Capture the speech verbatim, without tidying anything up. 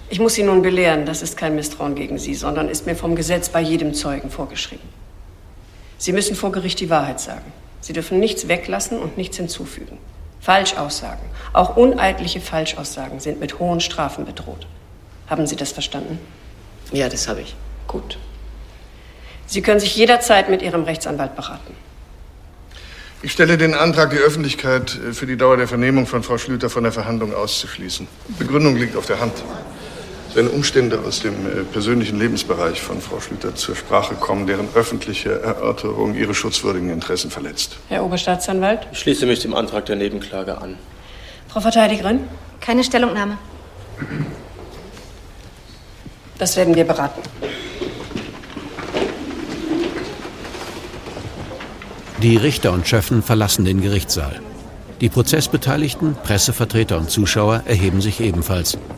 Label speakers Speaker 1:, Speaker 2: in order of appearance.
Speaker 1: Ich muss Sie nun belehren, das ist kein Misstrauen gegen Sie, sondern ist mir vom Gesetz bei jedem Zeugen vorgeschrieben. Sie müssen vor Gericht die Wahrheit sagen. Sie dürfen nichts weglassen und nichts hinzufügen. Falschaussagen, auch uneidliche Falschaussagen, sind mit hohen Strafen bedroht. Haben Sie das verstanden?
Speaker 2: Ja, das habe ich.
Speaker 1: Gut. Sie können sich jederzeit mit Ihrem Rechtsanwalt beraten.
Speaker 3: Ich stelle den Antrag, die Öffentlichkeit für die Dauer der Vernehmung von Frau Schlüter von der Verhandlung auszuschließen. Begründung liegt auf der Hand. Wenn Umstände aus dem persönlichen Lebensbereich von Frau Schlüter zur Sprache kommen, deren öffentliche Erörterung ihre schutzwürdigen Interessen verletzt.
Speaker 1: Herr Oberstaatsanwalt?
Speaker 4: Ich schließe mich dem Antrag der Nebenklage an.
Speaker 1: Frau Verteidigerin?
Speaker 5: Keine Stellungnahme.
Speaker 1: Das werden wir beraten.
Speaker 6: Die Richter und Schöffen verlassen den Gerichtssaal. Die Prozessbeteiligten, Pressevertreter und Zuschauer erheben sich ebenfalls.